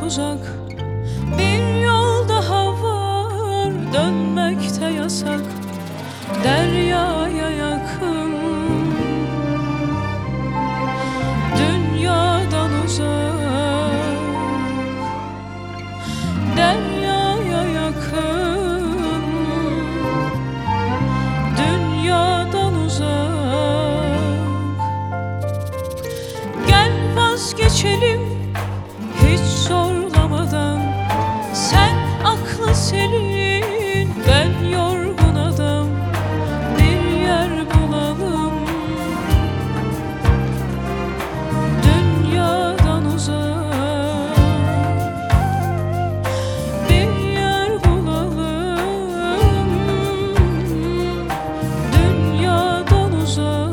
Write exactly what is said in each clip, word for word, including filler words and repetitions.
uzak bir yol daha var, dönmekte yasak, deryaya yakın, dünyadan uzak, deryaya yakın, dünyadan uzak. Gel vazgeçelim hiç zorlamadan, sen aklı senin, ben yorgun adam, bir yer bulalım, dünyadan uzak, bir yer bulalım, dünyadan uzak.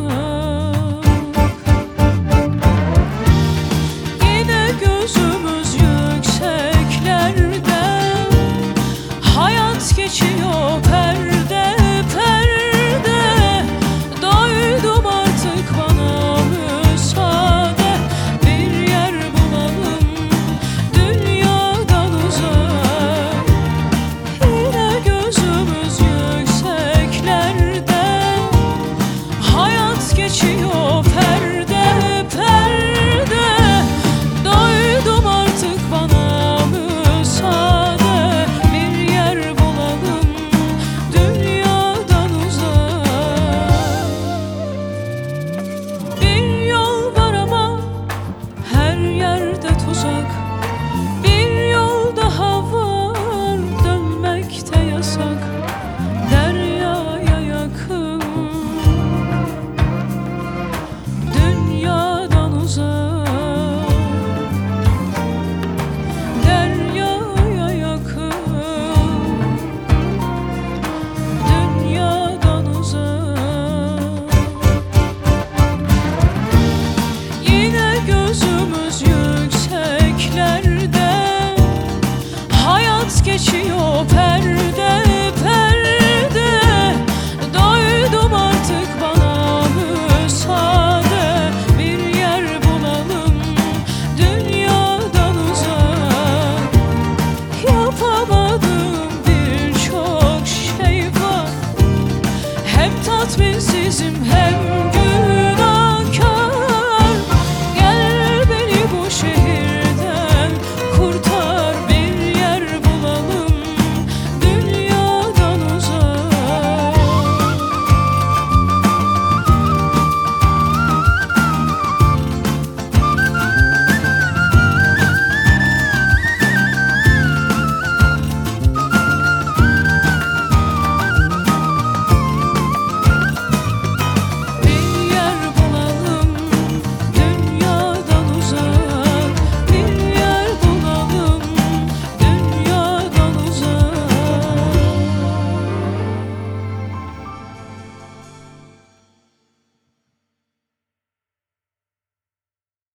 Yine gözümüz yükseklerde, hayat geçiyor perde perde. Doydum artık, bana müsaade, bir yer bulalım, dünyadan uzak. Yine gözümüz yükseklerde, hayat geçiyor perde perde. Doydum artık, bana müsaade, bir yer bulalım, dünyadan uzak. Bir yol var ama her yerde tuzak, bir yol daha var, dönmekte yasak, deryaya yakın, dünyadan uzak, deryaya yakın, dünyadan uzak. Yine gözümüz yükseklerde, hayat geçiyor